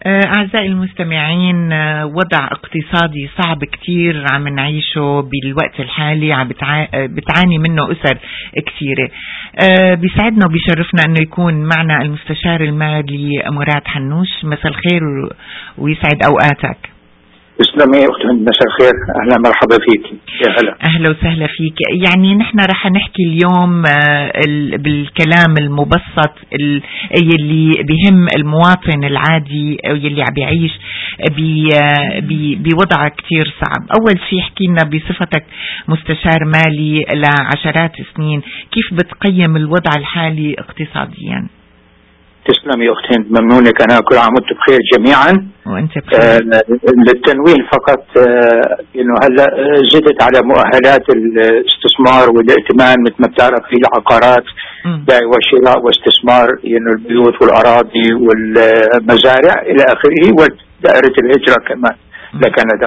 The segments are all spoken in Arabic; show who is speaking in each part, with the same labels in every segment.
Speaker 1: أعزائي المستمعين، وضع اقتصادي صعب كتير عم نعيشه بالوقت الحالي، عم بتعاني منه أسر كثيرة. بيسعدنا وبيشرفنا أنه يكون معنا المستشار المالي مراد حنوش. مساء الخير ويسعد أوقاتك.
Speaker 2: تسلمي يا أختي، مساء الخير، أهلا مرحبا فيك. يا هلا.
Speaker 1: أهلا وسهلا فيك. يعني نحن رح نحكي اليوم بالكلام المبسط اللي بهم المواطن العادي واللي عم بيعيش بوضع كتير صعب. أول شيء احكي لنا بصفتك مستشار مالي لعشرات السنين، كيف بتقيم الوضع الحالي اقتصاديا؟
Speaker 2: تسلم يا أختي، ممنونك. أنا كل عام وأنتم بخير جميعا.
Speaker 1: وأنت بخير.
Speaker 2: للتنوين فقط، إنه هلا زدت على مؤهلات الاستثمار والائتمان مثل ما بتعرف في العقارات، بيع وشراء واستثمار، يعني البيوت والأراضي والمزارع إلى آخره، ودائرة الهجرة كمان لكندا.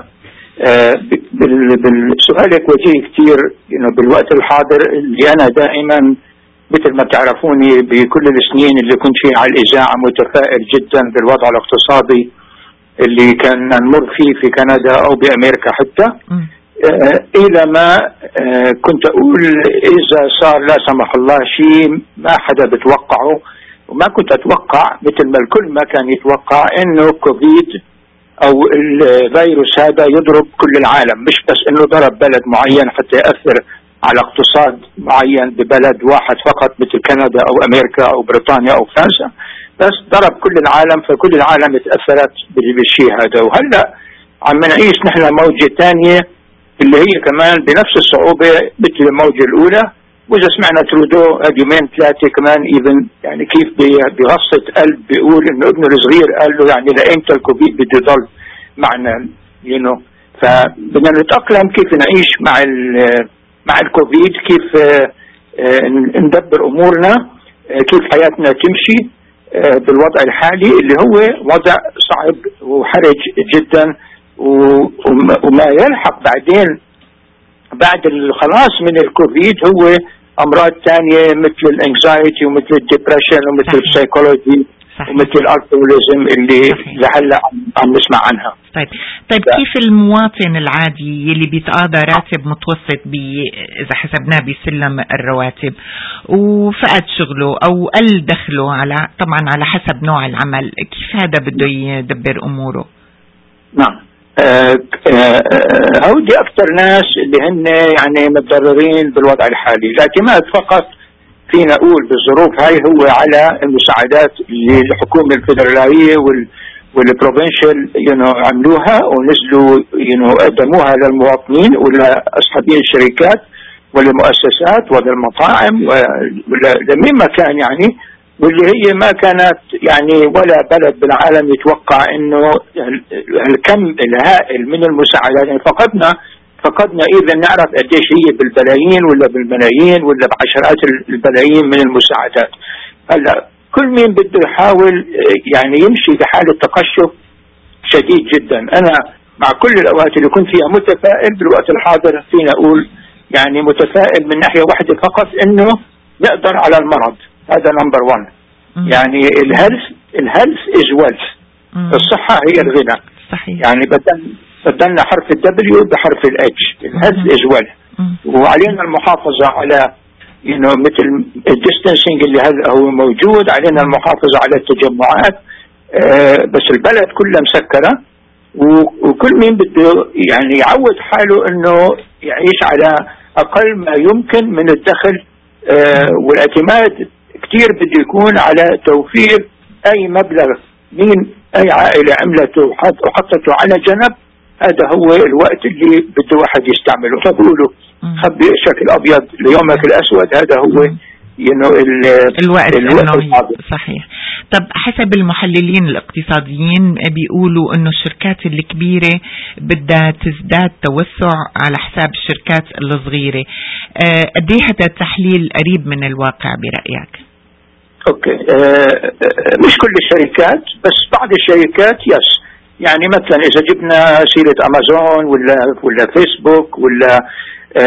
Speaker 2: بالسؤالك وجيه كثير، إنه بالوقت الحاضر اللي أنا دائما مثل ما بتعرفوني بكل السنين اللي كنت فيها على الإذاعة متفائل جدا بالوضع الاقتصادي اللي كان نمر فيه في كندا أو بأمريكا حتى، إلى ما كنت أقول إذا صار لا سمح الله شيء ما حدا بتوقعه، وما كنت أتوقع مثل ما الكل ما كان يتوقع إنه كوفيد أو الفيروس هذا يضرب كل العالم، مش بس إنه ضرب بلد معين حتى يأثر على اقتصاد معين ببلد واحد فقط مثل كندا أو أمريكا أو بريطانيا أو فرنسا، بس ضرب كل العالم، فكل العالم اتأثرت بالشيء هذا. وهلأ عم نعيش نحن موجة ثانية اللي هي كمان بنفس الصعوبة مثل الموجة الأولى. وإذا سمعنا ترودو يومين ثلاثة كمان إذن يعني كيف بغصة قلب بيقول إنه ابنه الصغير قال له يعني لأيمتى الكوفيد بده يضل معنا، فبدنا نتأقلم كيف نعيش مع الكوفيد، كيف ندبر أمورنا، كيف حياتنا تمشي بالوضع الحالي اللي هو وضع صعب وحرج جدا. وما يلحق بعدين بعد الخلاص من الكوفيد هو أمراض تانية مثل الانكزايتي ومثل الديبريشن ومثل السايكولوجي ومثل الالكوليزم اللي لهلا عم نسمع عنها.
Speaker 1: طيب كيف المواطن العادي يلي بيتقاضى راتب متوسط إذا حسبناه بسلم الرواتب وفقد شغله أو قل دخله طبعا على حسب نوع العمل، كيف هذا بده يدبر أموره؟
Speaker 2: نعم، هودي أكثر ناس اللي هن يعني متضررين بالوضع الحالي. الاعتماد فقط فينا نقول بالظروف هاي هو على المساعدات اللي الحكومة الفدرالية والبروفنشال عملوها ونزلوا قدموها للمواطنين ولأصحابي الشركات وللمؤسسات وللمطاعم ولمين ما كان يعني، واللي هي ما كانت يعني ولا بلد بالعالم يتوقع انه الكم الهائل من المساعدات. يعني فقدنا إذا نعرف قديش هي بالبلايين ولا بالملايين ولا بعشرات البلايين من المساعدات. هلا كل مين بده يحاول يعني يمشي بحالة تقشف شديد جدا. أنا مع كل الأوقات اللي كنت فيها متفائل، بالوقت الحاضر فينا أقول يعني متفائل من ناحية واحدة فقط، إنه نقدر على المرض. هذا نمبر 1. يعني الهيلث is wealth. الصحة هي الغنى.
Speaker 1: صحيح.
Speaker 2: يعني بدلنا حرف الدبليو بحرف الاتش. الهيلث از ويل، وعلينا المحافظة على مثل الديستنسينج اللي هذا هو موجود، علينا المحافظة على التجمعات. بس البلد كلها مسكرة، وكل مين بده يعني يعود حاله انه يعيش على اقل ما يمكن من الدخل، والاعتماد كتير بده يكون على توفير اي مبلغ من اي عائلة عملته وحطته على جنب. هذا هو الوقت اللي بده واحد يستعمله. فبقولوا خبي شكل ابيض ليومك الاسود. هذا هو
Speaker 1: الوقت صحيح. طب حسب المحللين الاقتصاديين بيقولوا انه الشركات الكبيرة بدها تزداد توسع على حساب الشركات الصغيرة. قد ايه هذا التحليل قريب من الواقع برأيك؟
Speaker 2: اوكي، مش كل الشركات، بس بعض الشركات يس. يعني مثلا اذا جبنا سيرة امازون ولا فيسبوك ولا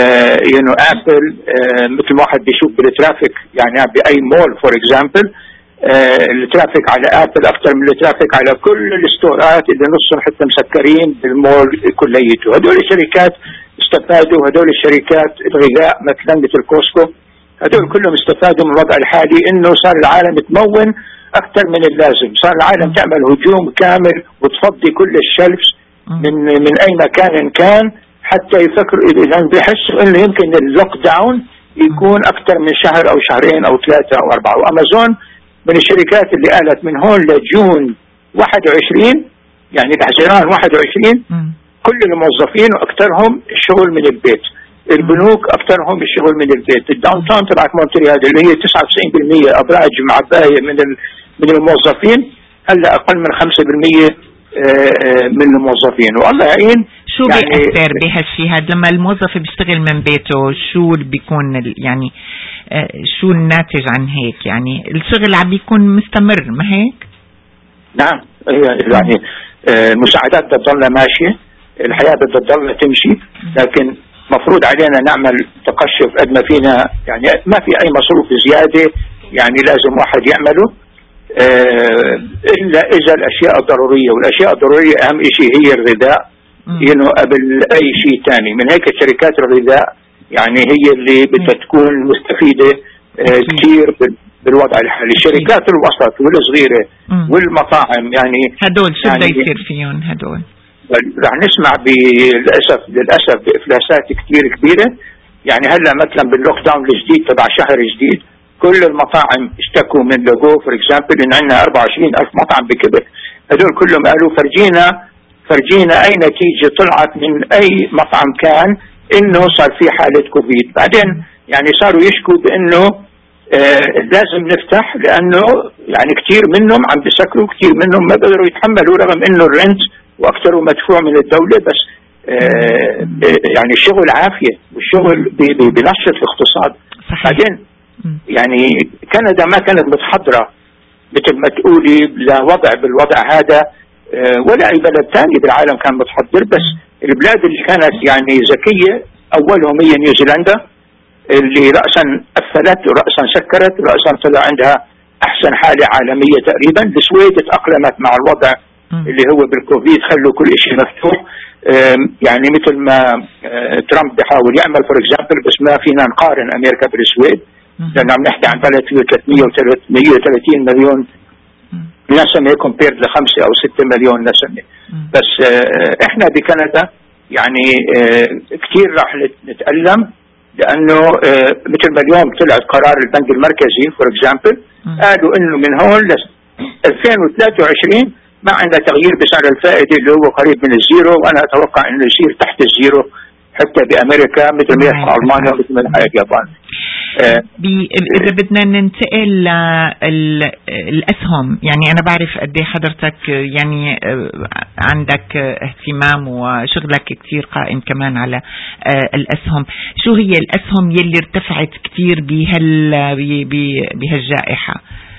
Speaker 2: ابل، مثل ما واحد بيشوف بالترافيك يعني باي مول فور اكزامبل، الترافيك على ابل اكثر من الترافيك على كل الستورات اللي نصهم حتى مسكرين بالمول كليته. هذول الشركات استفادوا، هذول الشركات الغذاء مثلا مثل كوسكو، هذول كلهم استفادوا من الوضع الحالي، انه صار العالم تمون اكثر من اللازم، صار العالم تعمل هجوم كامل وتفضي كل الشلفs من اي مكان كان، حتى يفكروا اذا بيحسوا انه يمكن اللوك داون يكون اكثر من شهر او شهرين او 3 أو 4. وامازون من الشركات اللي قالت من هون لجون 21 يعني لحزيران 21 كل الموظفين واكثرهم الشغل من البيت، البنوك اكثرهم الشغل من البيت، الداون تاون تبعت مونتريال اللي هي 99% ابراج معبايه من الموظفين هلا اقل من 5% من الموظفين. والله يعين.
Speaker 1: شو يعني بيأثر بهالشيء هذا لما الموظف بيشتغل من بيته؟ شو بيكون يعني شو الناتج عن هيك؟ يعني الشغل عم بيكون مستمر، ما هيك؟
Speaker 2: نعم، يعني المساعدات بدها تضلها ماشيه، الحياه بدها تضلها تمشي، لكن مفروض علينا نعمل تقشف قد ما فينا، يعني ما في اي مصروف زياده يعني لازم واحد يعمله الا اذا الاشياء الضروريه، والاشياء الضروريه اهم شيء هي الغذاء قبل اي شيء ثاني. من هيك شركات الغذاء يعني هي اللي بدها تكون مستفيده كثير بالوضع الحالي. شركات الوسط والصغيره والمطاعم يعني
Speaker 1: هدول شو بده يصير فيهم؟ هدول
Speaker 2: رح نسمع للاسف بافلاسات كثير كبيره. يعني هلا مثلا باللوك داون الجديد تبع شهر جديد كل المطاعم اشتكوا من لوجو فور اكزامبل ان عندنا 24,000 مطعم بكبك، هدول كلهم قالوا فرجينا اي نتيجه طلعت من اي مطعم كان انه صار في حاله كوفيد. بعدين يعني صاروا يشكوا بانه لازم نفتح، لانه يعني كثير منهم عم بيسكروا، كثير منهم ما بيقدروا يتحملوا رغم انه الرنت واكثره مدفوع من الدوله، بس يعني الشغل عافيه والشغل بنشط الاقتصاد. بعدين يعني كندا ما كانت متحضره مثل ما تقولي لوضع بالوضع هذا، ولا اي بلد ثاني بالعالم كان متحضر، بس البلاد اللي كانت يعني ذكيه اولهم هي نيوزيلندا اللي راسا قفلت وراسا سكرت وراسا طلع عندها احسن حاله عالميه تقريبا. السويد تاقلمت مع الوضع اللي هو بالكوفيد، خلوا كل شيء مفتوح. يعني مثل ما ترامب بيحاول يعمل فور اكزامبل، بس ما فينا نقارن امريكا بالسويد لانه عم نحكي عن بلد فيه 330 مليون نسمه كومبيرد ل 5 أو 6 مليون نسمه. بس احنا بكندا يعني كثير راح نتألم، لانه مثل ما اليوم طلع قرار البنك المركزي فور اكزامبل، قالوا انه من هون ل 2023 ما عندنا تغيير بسعر الفائده اللي هو قريب من الزيرو، وانا اتوقع انه يصير تحت الزيرو حتى بامريكا مثل ما يحصل المانيا ومثل ما يحصل اليابان.
Speaker 1: إذا بدنا ننتقل للأسهم، يعني أنا بعرف قد ايه حضرتك يعني عندك اهتمام وشغلك كتير قائم كمان على الأسهم. شو هي الأسهم يلي ارتفعت كتير بهالجائحة؟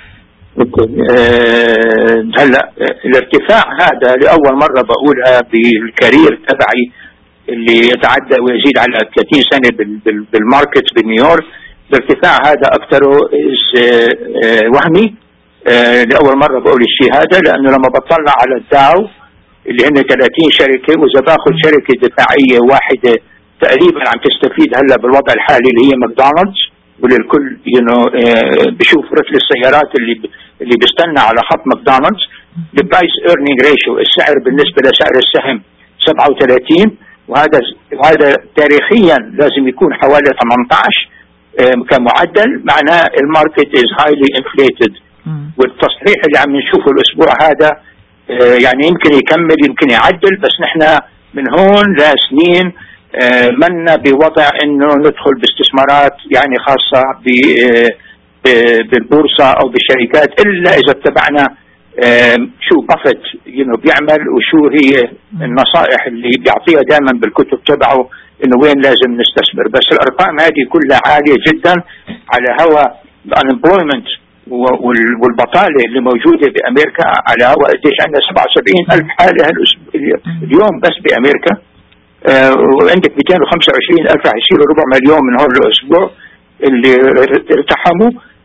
Speaker 2: هلا الارتفاع هذا لأول مرة بقولها بالكارير تبعي اللي يتعدى ويزيد على 30 سنة بالماركت بنيويورك. الارتفاع هذا أكثره وهمي. لأول مرة بقول الشيء هذا، لأنه لما بطلع على الداو اللي هن 30 شركة، وإذا باخذ شركة دفاعية واحدة تقريبا عم تستفيد هلا بالوضع الحالي اللي هي ماكدونالدز، وللكل بشوف رتل السيارات اللي بيستنى على خط ماكدونالدز. البرايس ايرنينج ريشيو، السعر بالنسبة لسعر السهم 37، وهذا تاريخيا لازم يكون حوالي 18 كمعدل، معناه الماركت از هايلي انفليتد. والتصحيح اللي عم نشوفه الاسبوع هذا يعني يمكن يكمل يمكن يعدل، بس نحن من هون لسنين منا بوضع انه ندخل باستثمارات يعني خاصة بالبورصة او بالشركات، الا اذا اتبعنا شو بافت بيعمل وشو هي النصائح اللي بيعطيها دائما بالكتب تبعه انه وين لازم نستثمر. بس الارقام هذه كلها عالية جدا على هوا الانمبلويمنت والبطالة اللي موجودة بامريكا، على هوا قديش عندنا 77,000 حالة اليوم بس بامريكا، وعندك 225,000 رح يصيروا 4 مليون من هون الاسبوع اللي ارتحموا.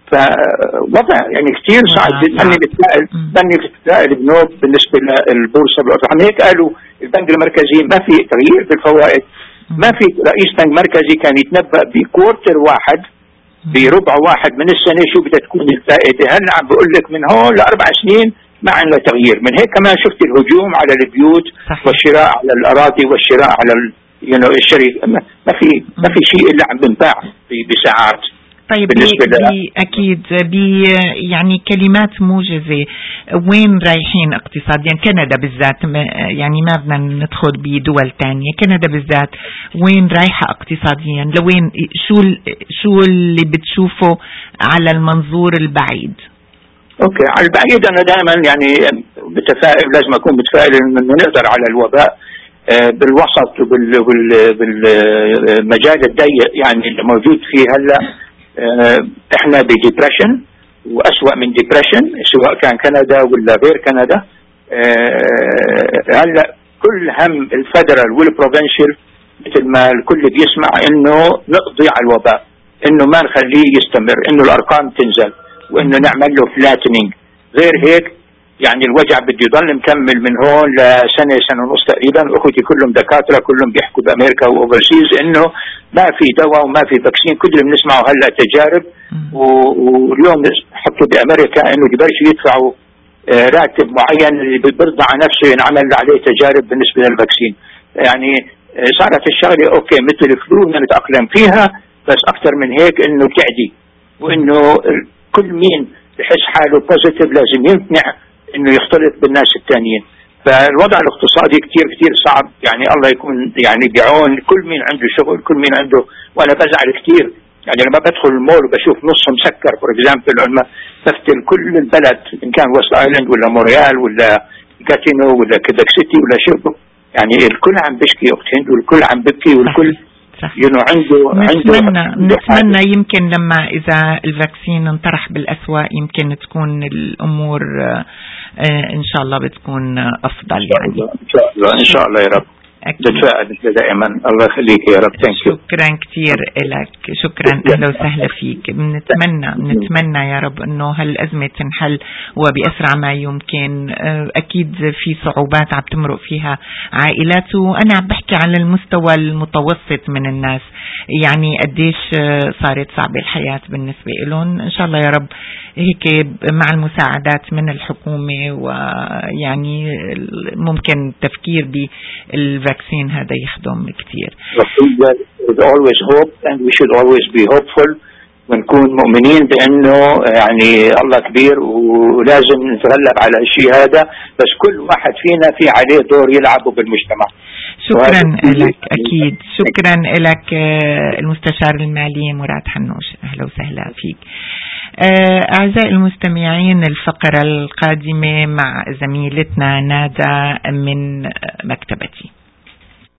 Speaker 2: فوضع يعني كثير صعب. ظني بتتفائل بنوب بالنسبة للبورصة بالأرقام. هيك قالوا البنك المركزي ما في تغيير بالفوائد، ما في رئيس بنك مركزي كان يتنبأ بكوارتر واحد بربع واحد من السنة شو بدها تكون الفائدة. هلا عم بقول لك من هون ل4 سنين ما عندنا تغيير. من هيك كمان شفت الهجوم على البيوت والشراء على الأراضي والشراء على الشركة. ما في شيء إلا عم بنباع بساعات.
Speaker 1: طيب أكيد يعني كلمات موجزة، وين رايحين اقتصاديا كندا بالذات؟ يعني ما بدنا ندخل بدول تانية، كندا بالذات وين رايحة اقتصاديا؟ لوين؟ شو اللي بتشوفه على المنظور البعيد؟
Speaker 2: اوكي، على البعيد انا دائما يعني متفائل، لازم اكون متفائل انه نقدر على الوباء بالوسط وبالمجال الضيق يعني اللي موجود فيه هلا. احنا بديبريشن واسوأ من ديبريشن، سواء كان كندا ولا غير كندا. هلا كل هم الفدرال والبروفنشال مثل ما الكل بيسمع انه نقضي على الوباء، انه ما نخليه يستمر، انه الارقام تنزل، وانه نعمل له فلاتنينج. غير هيك يعني الوجع بده يضل مكمل من هون لسنة سنة ونص تقريبا. اخوتي كلهم دكاترة، كلهم بيحكوا بامريكا واوفرسيز انه ما في دواء وما في فاكسين. كل اللي بنسمعه هلا تجارب، واليوم حطوا بامريكا انه ببلشوا يدفعوا راتب معين اللي بيرضى على نفسه ينعمل عليه تجارب بالنسبة للفاكسين. يعني صارت الشغلة اوكي مثل الفلو نتأقلم فيها، بس اكثر من هيك انه تعدي، وانه كل مين بحس حاله بوزيتيف لازم يمتنع انه يختلط بالناس الثانيين. فالوضع الاقتصادي كتير كتير صعب. يعني الله يكون يعني بعون كل مين عنده شغل، كل مين عنده. وانا بزعل كتير يعني لما بدخل المول وبشوف نصه مسكر فور اكزامبل، لما بفتل كل البلد ان كان وست ايلاند ولا موريال ولا جاتينو ولا كيبك سيتي ولا شيربو، يعني الكل عم بشكي اخت هند، والكل عم ببكي، والكل
Speaker 1: نتمنى يمكن لما إذا الفاكسين انطرح بالأسواق يمكن تكون الأمور إن شاء الله بتكون أفضل. يعني
Speaker 2: إن شاء الله يا رب. نتفائل دائما. الله يخليك يا رب.
Speaker 1: شكرا كثير لك، شكرا. أهلا وسهلا فيك. نتمنى يا رب أنه هالأزمة تنحل وبأسرع ما يمكن. أكيد في صعوبات عم تمرق فيها عائلات، وأنا عم بحكي على المستوى المتوسط من الناس، يعني قديش صارت صعبة الحياة بالنسبة لهم. إن شاء الله يا رب هيك مع المساعدات من الحكومة، ويعني ممكن التفكير بالفاكسين هذا يخدم كتير.
Speaker 2: always hope and we should always be hopeful، ونكون مؤمنين بأنه يعني الله كبير ولازم نتغلب على الشيء هذا، بس كل واحد فينا في عليه دور يلعبه بالمجتمع.
Speaker 1: شكرا لك. أكيد شكرا لك المستشار المالي مراد حنوش. أهلا وسهلا فيك. أعزائي المستمعين، الفقرة القادمة مع زميلتنا نادى من مكتبتي.